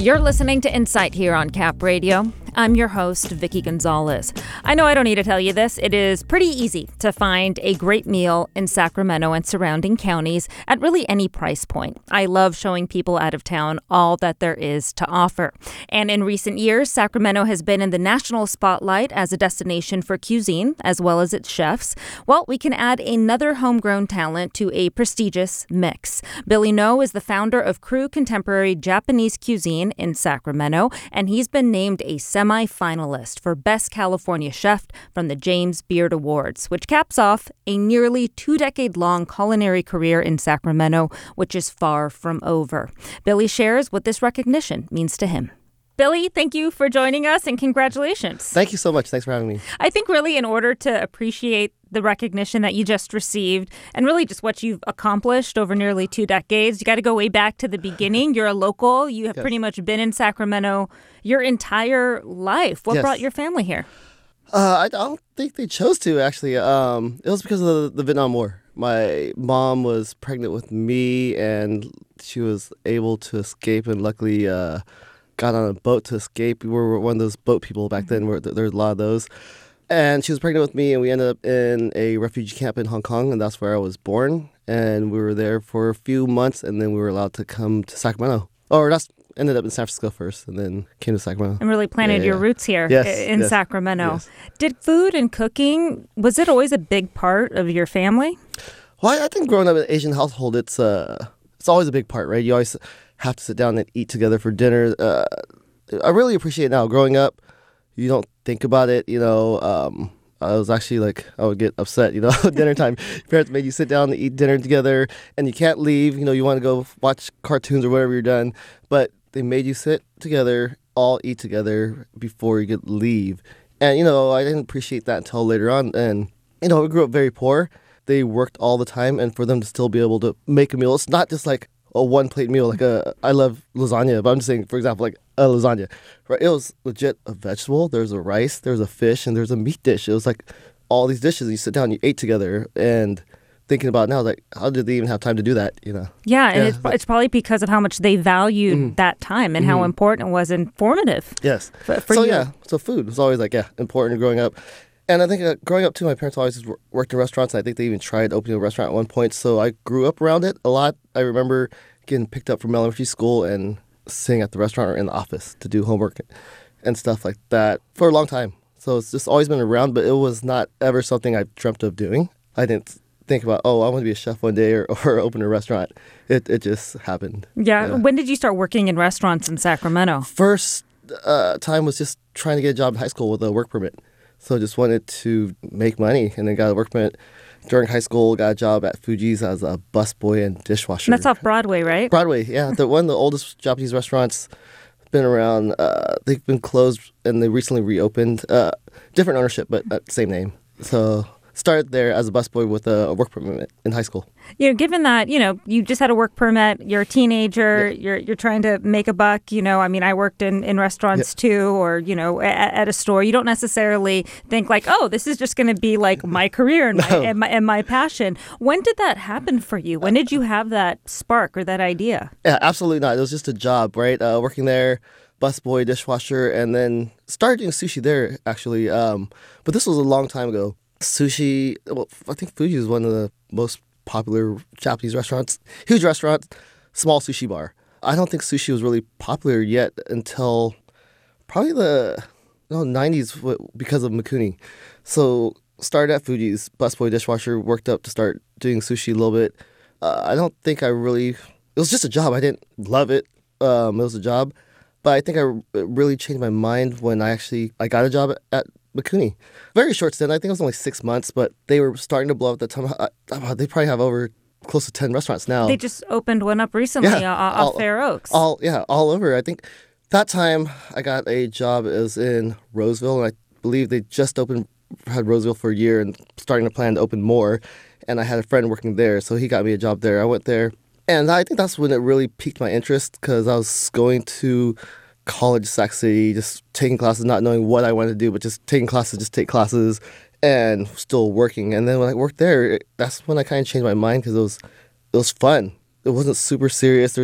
You're listening to Insight here on Cap Radio. I'm your host, Vicky Gonzalez. I know I don't need to tell you this. It is pretty easy to find a great meal in Sacramento and surrounding counties at really any price point. I love showing people out of town all that there is to offer. And in recent years, Sacramento has been in the national spotlight as a destination for cuisine, as well as its chefs. Well, we can add another homegrown talent to a prestigious mix. Billy Ngo is the founder of Crew Contemporary Japanese Cuisine in Sacramento, and he's been named a semi-finalist for Best California Chef from the James Beard Awards, which caps off a nearly 2-decade-long culinary career in Sacramento, which is far from over. Billy shares what this recognition means to him. Billy, thank you for joining us and congratulations. Thank you so much. Thanks for having me. I think really in order to appreciate the recognition that you just received and really just what you've accomplished over nearly 2 decades, you got to go way back to the beginning. You're a local. You have pretty much been in Sacramento your entire life. What brought your family here? I don't think they chose to, actually. It was because of the Vietnam War. My mom was pregnant with me and she was able to escape and luckily got on a boat to escape. We were one of those boat people back then where there's a lot of those. And she was pregnant with me and we ended up in a refugee camp in Hong Kong, and that's where I was born. And we were there for a few months and then we were allowed to come to Sacramento. Ended up in San Francisco first and then came to Sacramento. And really planted your roots here in Sacramento. Yes. Did food and cooking, was it always a big part of your family? Well, I think growing up in an Asian household, it's always a big part, right? You always have to sit down and eat together for dinner. I really appreciate it now. Growing up, you don't think about it, I was actually I would get upset, dinner time. Parents made you sit down and eat dinner together and you can't leave, you want to go watch cartoons or whatever you're done. But they made you sit together, all eat together before you could leave. And, I didn't appreciate that until later on. And, we grew up very poor. They worked all the time, and for them to still be able to make a meal, it's not just like a one-plate meal. I love lasagna, but I'm just saying, for example, a lasagna. Right? It was legit a vegetable. There's a rice, there's a fish, and there's a meat dish. It was like all these dishes. You sit down, you ate together, and thinking about it now, how did they even have time to do that? Yeah, and it's probably because of how much they valued that time and how important it was and formative. Yes. For you. So food was always important growing up. And I think growing up, too, my parents always worked in restaurants. And I think they even tried opening a restaurant at one point. So I grew up around it a lot. I remember getting picked up from elementary school and sitting at the restaurant or in the office to do homework and stuff like that for a long time. So it's just always been around, but it was not ever something I dreamt of doing. I didn't think about, I want to be a chef one day or open a restaurant. It just happened. Yeah. When did you start working in restaurants in Sacramento? First time was just trying to get a job in high school with a work permit. So just wanted to make money and then got a work permit during high school, got a job at Fuji's as a busboy and dishwasher. And that's off Broadway, right? Broadway, yeah. One of the oldest Japanese restaurants, been around. They've been closed and they recently reopened. Different ownership, but same name. So started there as a busboy with a work permit in high school. Given that, you just had a work permit, you're a teenager, you're trying to make a buck, I worked in restaurants too, or, at a store. You don't necessarily think this is just going to be like my career and my passion. When did that happen for you? When did you have that spark or that idea? Yeah, absolutely not. It was just a job, right? Working there, busboy, dishwasher, and then started doing sushi there, actually. But this was a long time ago. Sushi, I think Fuji is one of the most popular Japanese restaurants. Huge restaurant, small sushi bar. I don't think sushi was really popular yet until probably the 90s because of Mikuni. So started at Fuji's, busboy, dishwasher, worked up to start doing sushi a little bit. I don't think it was just a job. I didn't love it. It was a job. But I think it really changed my mind when I got a job at Mikuni. Very short stint. I think it was only 6 months, but they were starting to blow up at the time. They probably have over close to 10 restaurants now. They just opened one up recently off Fair Oaks. All over. I think that time I got a job as in Roseville, and I believe they just had Roseville for a year and starting to plan to open more. And I had a friend working there, so he got me a job there. I went there, and I think that's when it really piqued my interest because I was going to college, Sac City, just taking classes, not knowing what I wanted to do, but just taking classes, just take classes, and still working. And then when I worked there, that's when I kind of changed my mind because it was fun. It wasn't super serious. There's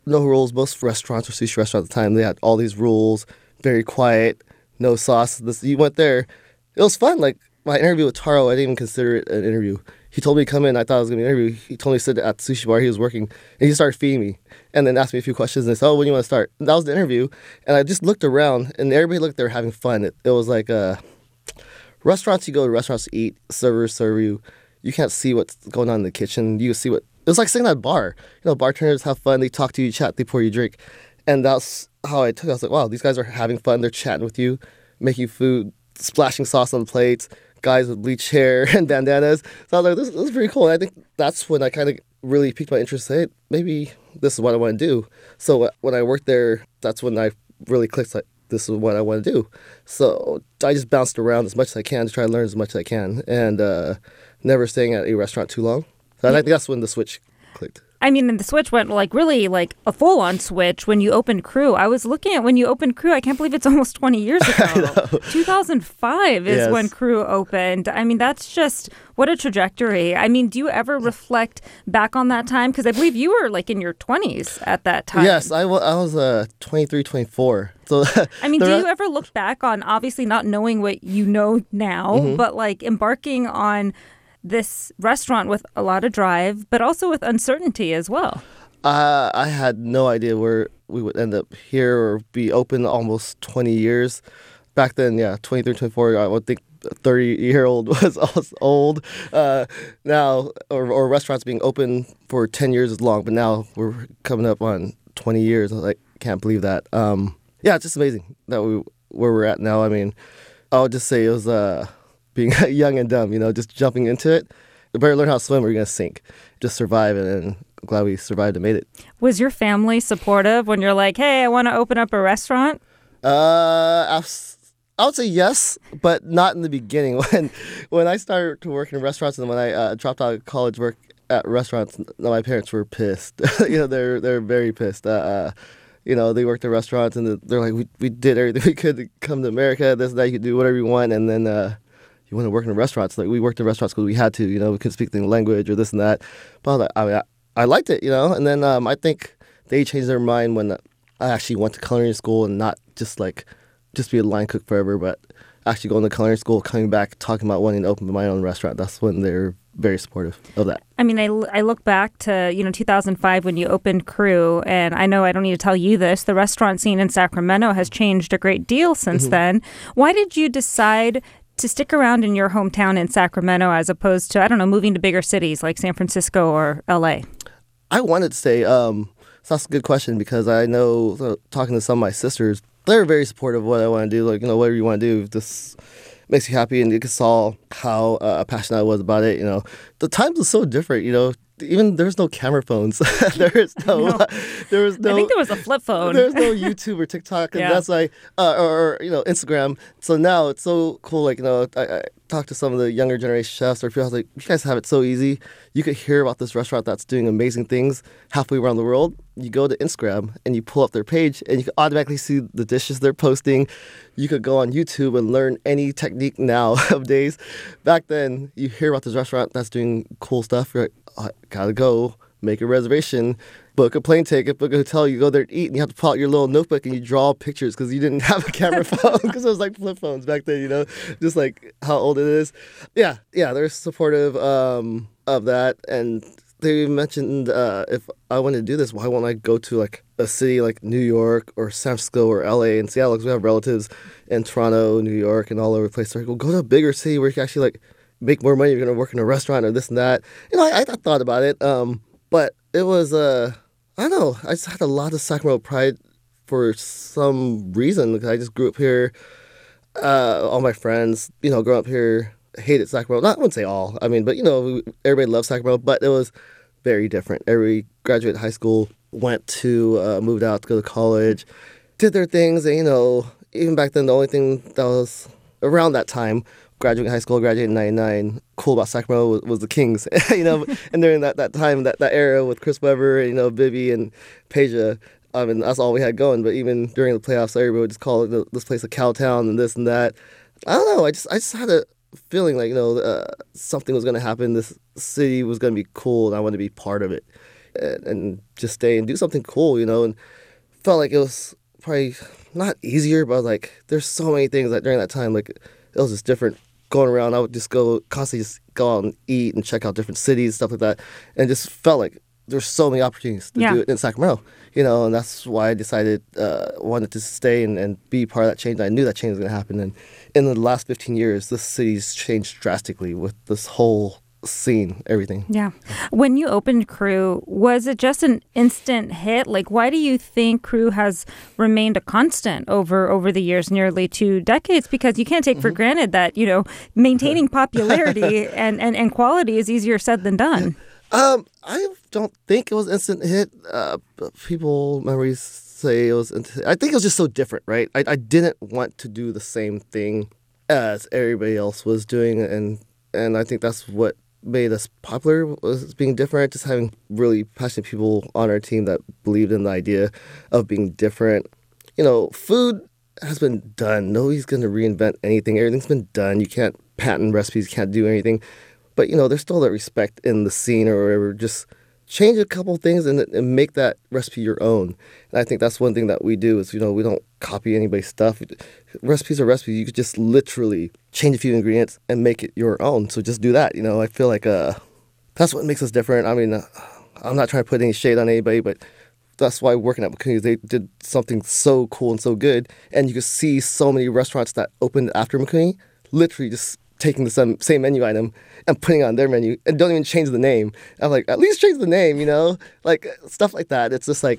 no rules. Most restaurants or sushi restaurants at the time, they had all these rules, very quiet, no sauce. You went there. It was fun. Like, my interview with Taro, I didn't even consider it an interview. He told me to come in. I thought it was going to be an interview. He told me to sit at the sushi bar. He was working, and he started feeding me, and then asked me a few questions. And I said, "Oh, when do you want to start?" And that was the interview. And I just looked around, and everybody looked. They were having fun. It was like restaurants. You go to restaurants to eat. Servers serve you. You can't see what's going on in the kitchen. You see what it was like sitting at a bar. Bartenders have fun. They talk to you, chat. They pour you a drink, and that's how I took it. I was like, "Wow, these guys are having fun. They're chatting with you, making food, splashing sauce on the plates." Guys with bleached hair and bandanas. So I was like, this is pretty cool. And I think that's when I kind of really piqued my interest. Hey, maybe this is what I want to do. So when I worked there, that's when I really clicked, like, this is what I want to do. So I just bounced around as much as I can to try to learn as much as I can, and never staying at a restaurant too long. So I think that's when the switch clicked. I mean, and the switch went really like a full-on switch when you opened Crew. I was looking at when you opened Crew. I can't believe it's almost 20 years ago. 2005 is when Crew opened. I mean, that's just what a trajectory. I mean, do you ever reflect back on that time? Because I believe you were like in your 20s at that time. Yes, I was 23, 24. So I mean, do you ever look back on obviously not knowing what you know now, but like embarking on this restaurant with a lot of drive, but also with uncertainty as well? I had no idea where we would end up here or be open almost 20 years. Back then, 23, 24, I would think a 30-year-old was old. Now, or restaurants being open for 10 years is long, but now we're coming up on 20 years. I was like, can't believe that. It's just amazing that where we're at now. I mean, I would just say it was being young and dumb, just jumping into it. You better learn how to swim or you're going to sink. Just survive, and I'm glad we survived and made it. Was your family supportive when you're like, hey, I want to open up a restaurant? I would say yes, but not in the beginning. When I started to work in restaurants and when I dropped out of college work at restaurants, my parents were pissed. They're very pissed. They worked at restaurants and they're like, we did everything we could to come to America. This and that, you could do whatever you want, and then you want to work in restaurants. Like, we worked in restaurants because we had to. We couldn't speak the language or this and that. But I liked it. And then I think they changed their mind when I actually went to culinary school and not just be a line cook forever, but actually going to culinary school, coming back, talking about wanting to open my own restaurant. That's when they're very supportive of that. I mean, I look back to 2005 when you opened Crew, and I know I don't need to tell you this. The restaurant scene in Sacramento has changed a great deal since then. Why did you decide to stick around in your hometown in Sacramento as opposed to, I don't know, moving to bigger cities like San Francisco or LA? I wanted to stay. So that's a good question, because I know, talking to some of my sisters, they're very supportive of what I want to do. Like, whatever you want to do, this makes you happy, and you saw how passionate I was about it. The times was so different. Even there's no camera phones. there was no. I think there was a flip phone. There's no YouTube or TikTok, and that's like or Instagram. So now it's so cool. Like, I talked to some of the younger generation chefs, or people. I was like, you guys have it so easy. You could hear about this restaurant that's doing amazing things halfway around the world. You go to Instagram and you pull up their page, and you can automatically see the dishes they're posting. You could go on YouTube and learn any technique nowadays. Back then, you hear about this restaurant that's doing cool stuff. You're like, I gotta go make a reservation, book a plane ticket, book a hotel. You go there to eat, and you have to pull out your little notebook and you draw pictures because you didn't have a camera phone, because it was like flip phones back then. Just like how old it is. Yeah, they're supportive of that, and they mentioned if I wanted to do this, why won't I go to like a city like New York or San Francisco or LA and Seattle, because we have relatives in Toronto, New York, and all over the place. So I go to a bigger city where you can actually like make more money. You're going to work in a restaurant or this and that. I thought about it, but it was, I don't know, I just had a lot of Sacramento pride for some reason, because I just grew up here. All my friends, growing up here, hated Sacramento. I wouldn't say all, but, everybody loved Sacramento, but it was very different. Every graduated high school, moved out to go to college, did their things, and, even back then, the only thing that was around that time, graduating high school, graduated in 99, cool about Sacramento was the Kings, and during that time, that era with Chris Webber, Bibby and Peja, that's all we had going. But even during the playoffs, everybody would just call this place a Cowtown and this and that. I don't know, I just had a feeling like, something was going to happen. This city was going to be cool, and I wanted to be part of it. and just stay and do something cool, and felt like it was probably not easier, but like there's so many things that during that time, like it was just different. Going around, I would just constantly just go out and eat and check out different cities, stuff like that, and just felt like there's so many opportunities to do it in Sacramento, and that's why I decided wanted to stay and be part of that change. I knew that change was going to happen, and in the last 15 years, this city's changed drastically with this whole scene, everything. Yeah. When you opened Crew, was it just an instant hit? Like, why do you think Crew has remained a constant over the years, nearly 2 decades? Because you can't take for granted that, maintaining popularity and quality is easier said than done. I don't think it was instant hit. People memories say it was. I think it was just so different, right? I didn't want to do the same thing as everybody else was doing, and I think that's what made us popular, was being different, just having really passionate people on our team that believed in the idea of being different. Food has been done. Nobody's going to reinvent anything. Everything's been done. You can't patent recipes, you can't do anything. But, there's still that respect in the scene or whatever. Just change a couple things and make that recipe your own. And I think that's one thing that we do is, we don't copy anybody's stuff. Recipes are recipes. You could just literally change a few ingredients and make it your own. So just do that. I feel like that's what makes us different. I mean, I'm not trying to put any shade on anybody, but that's why working at Mikuni's, they did something so cool and so good. And you could see so many restaurants that opened after Mikuni literally just taking the same menu item and putting it on their menu and don't even change the name. I'm like, at least change the name, like stuff like that. It's just like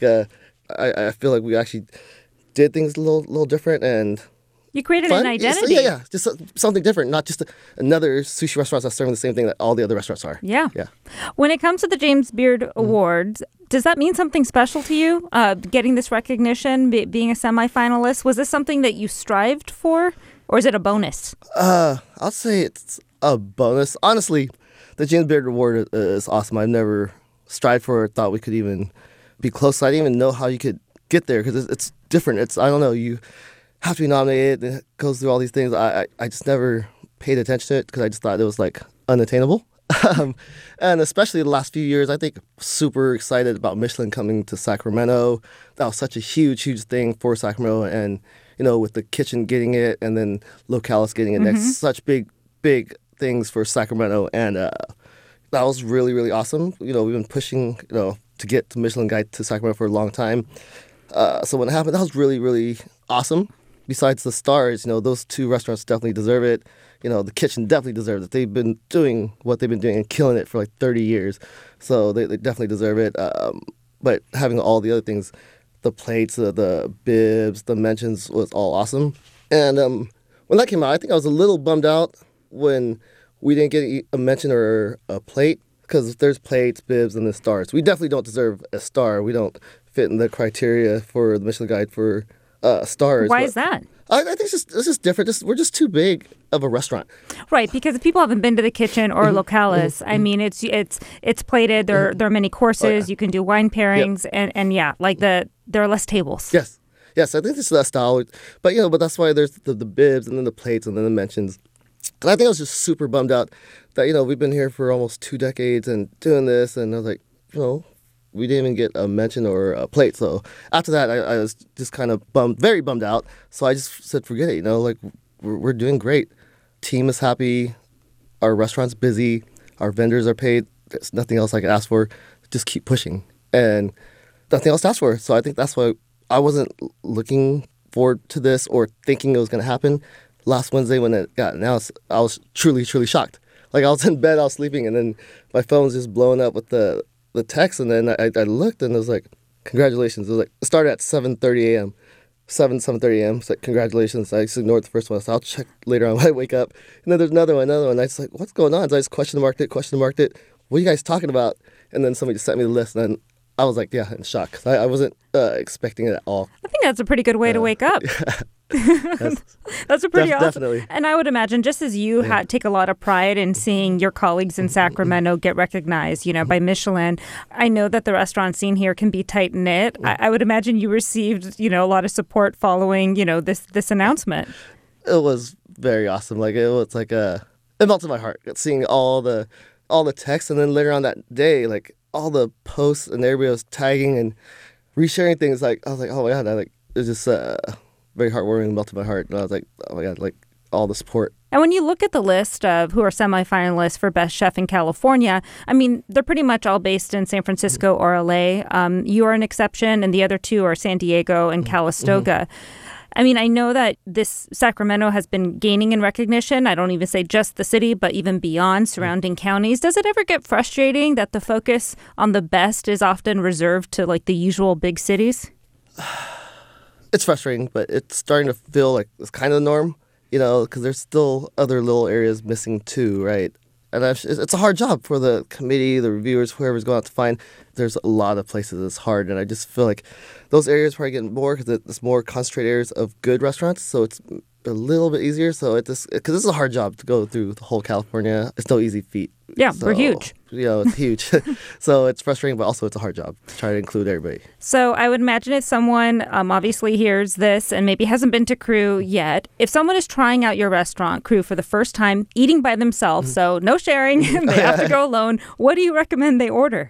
I feel like we actually did things a little different, and you created an identity. Yeah, just something different, not just another sushi restaurant that's serving the same thing that all the other restaurants are. Yeah. When it comes to the James Beard Awards, does that mean something special to you? Getting this recognition, being a semifinalist, was this something that you strived for? Or is it a bonus? I'll say it's a bonus. Honestly, the James Beard Award is awesome. I've never strived for it, thought we could even be close. I didn't even know how you could get there because it's different. I don't know, you have to be nominated and it goes through all these things. I just never paid attention to it because I just thought it was like unattainable. And especially the last few years, I think super excited about Michelin coming to Sacramento. That was such a huge thing for Sacramento, and with the kitchen getting it and then Localis getting it next, such big things for Sacramento, and that was really, really awesome. We've been pushing, to get the Michelin Guide to Sacramento for a long time. So when it happened, that was really, really awesome. Besides the stars, those 2 restaurants definitely deserve it. The kitchen definitely deserves it. They've been doing what they've been doing and killing it for like 30 years. So they definitely deserve it. But having all the other things, the plates, the bibs, the mentions was all awesome. And when that came out, I think I was a little bummed out when we didn't get a mention or a plate, because there's plates, bibs, and the stars. We definitely don't deserve a star. We don't fit in the criteria for the Michelin Guide for stars. Why is that? I think it's just different. We're just too big of a restaurant. Right, because if people haven't been to the kitchen or Localis, I mean, it's plated. There are many courses. You can do wine pairings, and yeah, like there are less tables. Yes, I think it's that style. But but that's why there's the bibs and then the plates and then the mentions. And I think I was just super bummed out that we've been here for almost 2 decades and doing this, and I was like, we didn't even get a mention or a plate. So after that, I was just kind of very bummed out. So I just said, forget it. Like we're doing great. Team is happy. Our restaurant's busy. Our vendors are paid. There's nothing else I can ask for. Just keep pushing, and nothing else to ask for. So I think that's why I wasn't looking forward to this or thinking it was going to happen. Last Wednesday when it got announced, I was truly, truly shocked. Like I was in bed, I was sleeping, and then my phone was just blowing up with the text, and then I looked, and it was like, congratulations. It was like, it started at 7:30 a.m. 7:30 a.m. It's like, congratulations. I just ignored the first one. So I'll check later on when I wake up. And then there's another one. I was like, what's going on? So I just question marked it. What are you guys talking about? And then somebody just sent me the list, and then I was like, yeah, in shock. I wasn't expecting it at all. I think that's a pretty good way to wake up. That's a pretty awesome. Definitely. And I would imagine, just as you take a lot of pride in seeing your colleagues in Sacramento get recognized, by Michelin, I know that the restaurant scene here can be tight knit. I would imagine you received, a lot of support following, this announcement. It was very awesome. Like it was like it melted my heart seeing all the texts, and then later on that day, like all the posts and everybody was tagging and resharing things. Like I was like, oh my God, it's just very heartwarming, melted my heart. And I was like, oh my God, like all the support. And when you look at the list of who are semifinalists for Best Chef in California, I mean, they're pretty much all based in San Francisco or LA. You are an exception, and the other two are San Diego and Calistoga. I mean, I know that this Sacramento has been gaining in recognition. I don't even say just the city, but even beyond surrounding counties. Does it ever get frustrating that the focus on the best is often reserved to like the usual big cities? It's frustrating, but it's starting to feel like it's kind of the norm, you know, because there's still other little areas missing too, right? And it's a hard job for the committee, the reviewers, whoever's going out to find. There's a lot of places it's hard, and I just feel like those areas probably get more because it's more concentrated areas of good restaurants, so it's a little bit easier. So because this is a hard job to go through the whole California. It's no easy feat. Yeah, so, we're huge. You know, it's huge. So it's frustrating, but also it's a hard job to try to include everybody. So I would imagine if someone obviously hears this and maybe hasn't been to Crew yet, if someone is trying out your restaurant, Crew, for the first time, eating by themselves, so no sharing, they have to go alone, what do you recommend they order?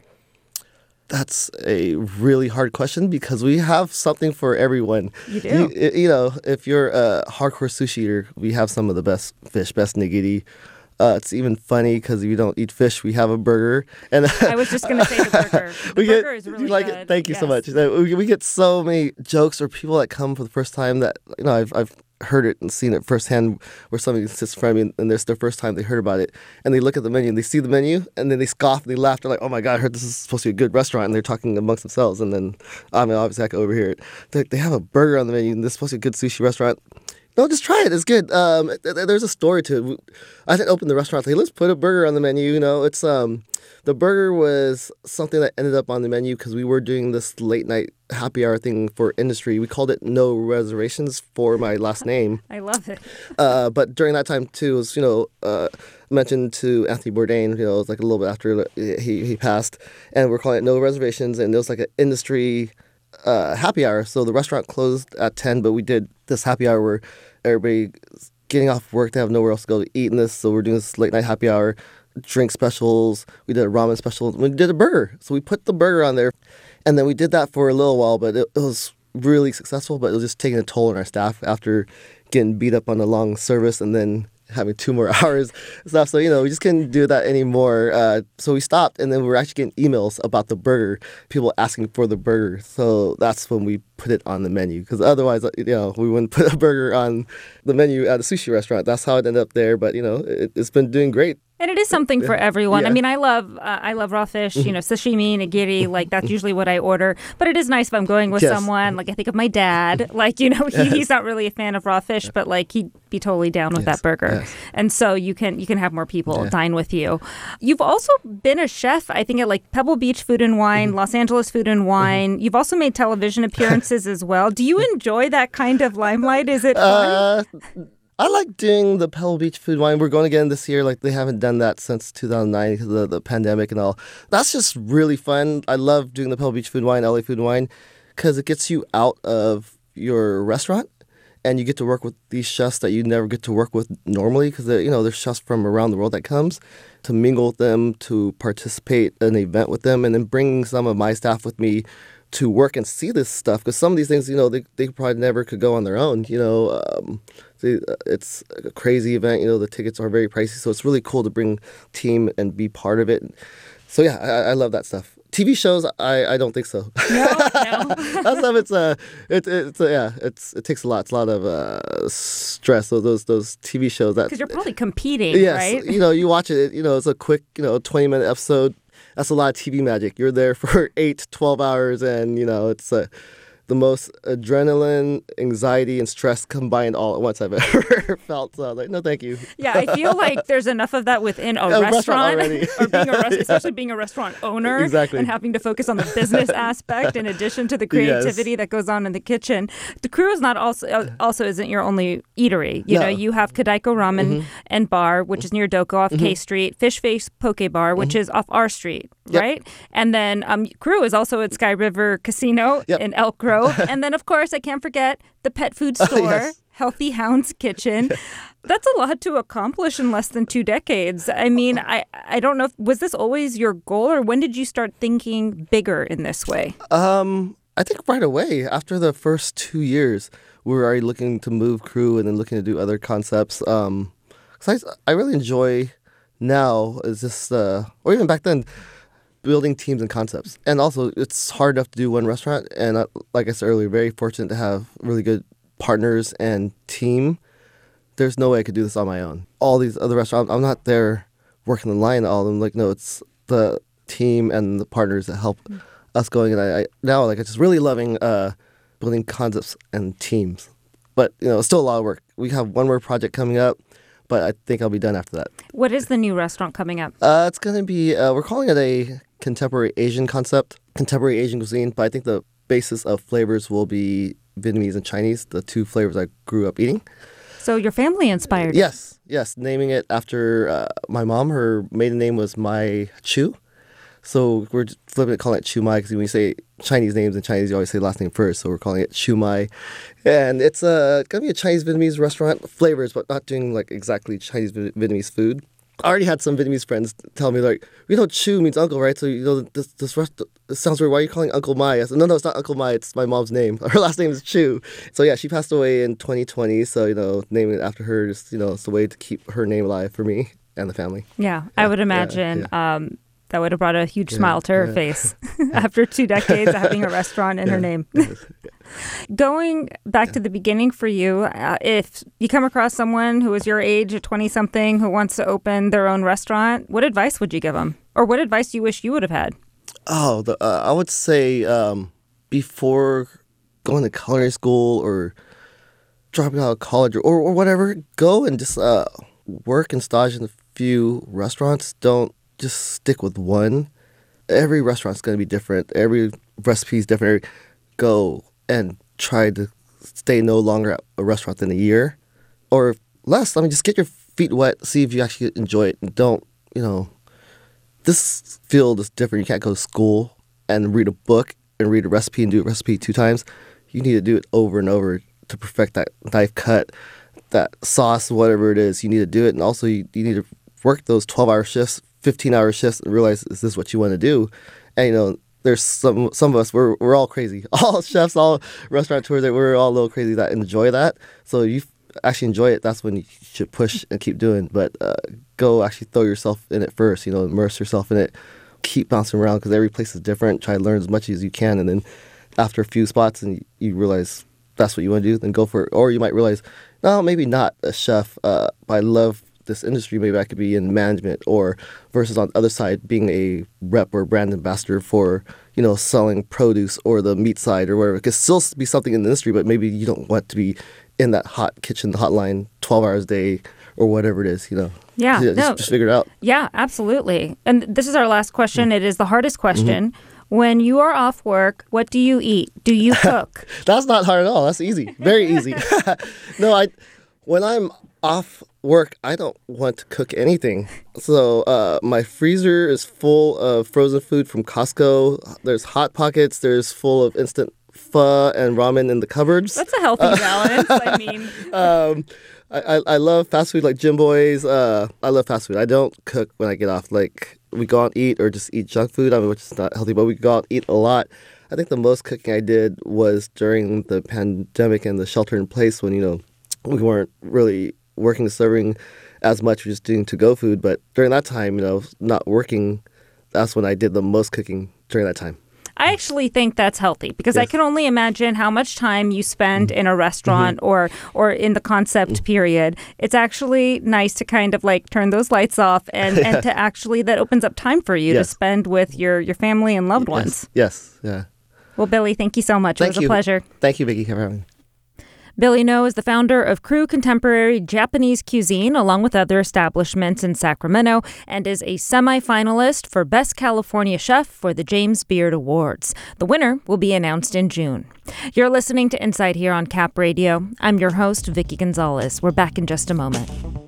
That's a really hard question because we have something for everyone. You do? You know, if you're a hardcore sushi eater, we have some of the best fish, best nigiri. It's even funny because if you don't eat fish, we have a burger. And I was just going to say the burger. The burger is really like good. It? Thank you so much. We get so many jokes or people that come for the first time that, you know, I've heard it and seen it firsthand where somebody sits in front of me and it's their first time they heard about it. And they look at the menu and they see the menu and then they scoff and they laugh. They're like, oh my God, I heard this is supposed to be a good restaurant. And they're talking amongst themselves. And then, I mean, obviously I can overhear it. They have a burger on the menu and this is supposed to be a good sushi restaurant. No, just try it. It's good. There's a story to it. I didn't open the restaurant. Like, let's put a burger on the menu. You know, it's the burger was something that ended up on the menu because we were doing this late night happy hour thing for industry. We called it No Reservations for my last name. I love it. But during that time too, it was, you know, mentioned to Anthony Bourdain. You know, it was like a little bit after he passed, and we're calling it No Reservations, and it was like an industry happy hour. So the restaurant closed at 10, but we did this happy hour where everybody's getting off work, they have nowhere else to go to eat in this. So we're doing this late night happy hour, drink specials. We did a ramen special. We did a burger. So we put the burger on there. And then we did that for a little while, but it was really successful, but it was just taking a toll on our staff after getting beat up on a long service and then having 2 more hours and stuff. So, you know, we just couldn't do that anymore. So we stopped, and then we were actually getting emails about the burger, people asking for the burger. So that's when we put it on the menu, because otherwise, you know, we wouldn't put a burger on the menu at a sushi restaurant. That's how it ended up there. But, you know, it's been doing great. And it is something for everyone. Yeah. I mean, I love raw fish, you know, sashimi, nigiri, like that's usually what I order. But it is nice if I'm going with someone, like I think of my dad, like, you know, he's not really a fan of raw fish, but like he'd be totally down with that burger. Yes. And so you can have more people dine with you. You've also been a chef, I think, at like Pebble Beach Food and Wine, Los Angeles Food and Wine. You've also made television appearances as well. Do you enjoy that kind of limelight? Is it fun? I like doing the Pebble Beach Food Wine. We're going again this year. Like, they haven't done that since 2009 because of the pandemic and all. That's just really fun. I love doing the Pebble Beach Food Wine, LA Food Wine, because it gets you out of your restaurant and you get to work with these chefs that you never get to work with normally, because, you know, there's chefs from around the world that comes to mingle with them, to participate in an event with them, and then bring some of my staff with me to work and see this stuff, because some of these things, you know, they probably never could go on their own. You know, it's a crazy event. You know, the tickets are very pricey, so it's really cool to bring team and be part of it. So yeah, I love that stuff. TV shows, I don't think so. No. That stuff, it takes a lot. It's a lot of stress. So those TV shows that, because you're probably competing, yes, right? You know, you watch it. You know, it's a quick, 20-minute episode. That's a lot of TV magic. You're there for 8, 12 hours, and, you know, it's the most adrenaline, anxiety, and stress combined all at once I've ever felt. So I was like, no, thank you. Yeah, I feel like there's enough of that within a restaurant already. or being especially being a restaurant owner, exactly. and having to focus on the business aspect in addition to the creativity that goes on in the kitchen. The Crew is not also isn't your only eatery. You know, you have Kadaiko Ramen and Bar, which is near Doko off K Street, Fish Face Poke Bar, which is off our street, right? And then Crew is also at Sky River Casino in Elk Grove. Grove. And then, of course, I can't forget the pet food store, Yes. Healthy Hounds Kitchen. That's a lot to accomplish in less than 2 decades. I mean, I don't know, was this always your goal, or when did you start thinking bigger in this way? I think right away after the first 2 years, we were already looking to move crew and then looking to do other concepts. 'Cause I really enjoy now is just or even back then building teams and concepts. And also, it's hard enough to do one restaurant. And like I said earlier, very fortunate to have really good partners and team. There's no way I could do this on my own. All these other restaurants, I'm not there working the line. All of them, like, no, it's the team and the partners that help us going. And I now, like, I'm just really loving building concepts and teams. But, it's still a lot of work. We have one more project coming up, but I think I'll be done after that. What is the new restaurant coming up? It's going to be, we're calling it a contemporary Asian concept, contemporary Asian cuisine, but I think the basis of flavors will be Vietnamese and Chinese, the 2 flavors I grew up eating. So your family inspired you? Yes. Naming it after my mom. Her maiden name was Mai Chu. So we're flipping it, calling it Chu Mai, because when you say Chinese names in Chinese, you always say last name first. So we're calling it Chu Mai. And it's going to be a Chinese-Vietnamese restaurant, flavors, but not doing like exactly Chinese-Vietnamese food. I already had some Vietnamese friends tell me, like, Chu means uncle, right? So, this sounds weird. Why are you calling Uncle Mai? I said, no, it's not Uncle Mai. It's my mom's name. Her last name is Chu. So, yeah, she passed away in 2020. So, naming it after her, just, it's a way to keep her name alive for me and the family. Yeah, I would imagine that would have brought a huge smile to her face after 2 decades of having a restaurant in her name. Going back to the beginning for you, if you come across someone who is your age, a 20-something, who wants to open their own restaurant, what advice would you give them? Or what advice do you wish you would have had? I would say before going to culinary school or dropping out of college or whatever, go and just work and stage in a few restaurants. Don't just stick with one. Every restaurant's going to be different. Every recipe is different. Go and try to stay no longer at a restaurant than a year or less. Just get your feet wet, see if you actually enjoy it. And don't, this field is different. You can't go to school and read a book and read a recipe and do a recipe 2 times. You need to do it over and over to perfect that knife cut, that sauce, whatever it is. You need to do it. And also you need to work those 12-hour shifts, 15-hour shifts and realize, is this what you want to do? And, there's some of us, we're all crazy. All chefs, all restaurateurs, we're all a little crazy that enjoy that. So you actually enjoy it, that's when you should push and keep doing. But go actually throw yourself in it first, immerse yourself in it. Keep bouncing around because every place is different. Try to learn as much as you can. And then after a few spots and you realize that's what you want to do, then go for it. Or you might realize, no, maybe not a chef, but I love this industry, maybe I could be in management, or versus on the other side being a rep or brand ambassador for selling produce or the meat side or whatever. It could still be something in the industry, but maybe you don't want to be in that hot kitchen hotline 12 hours a day or whatever it is. Yeah, just figure it out. Yeah, absolutely. And this is our last question. It is the hardest question. When you are off work, what do you eat? Do you cook? That's not hard at all. That's easy. Very easy. No, when I'm off work, I don't want to cook anything. So my freezer is full of frozen food from Costco. There's Hot Pockets. There's full of instant pho and ramen in the cupboards. That's a healthy balance. I love fast food like Jim Boy's. I love fast food. I don't cook when I get off. Like, we go out and eat or just eat junk food, which is not healthy, but we go out and eat a lot. I think the most cooking I did was during the pandemic and the shelter in place when, we weren't really working, serving as much, just doing to-go food. But during that time, not working, that's when I did the most cooking during that time. I actually think that's healthy because I can only imagine how much time you spend in a restaurant or in the concept period. It's actually nice to kind of like turn those lights off and to actually, that opens up time for you to spend with your family and loved ones. Yes. Yeah. Well, Billy, thank you so much. It was a pleasure. Thank you, Vicki, for having me. Billy No is the founder of Crew Contemporary Japanese Cuisine, along with other establishments in Sacramento, and is a semi-finalist for Best California Chef for the James Beard Awards. The winner will be announced in June. You're listening to Insight here on Cap Radio. I'm your host, Vicki Gonzalez. We're back in just a moment.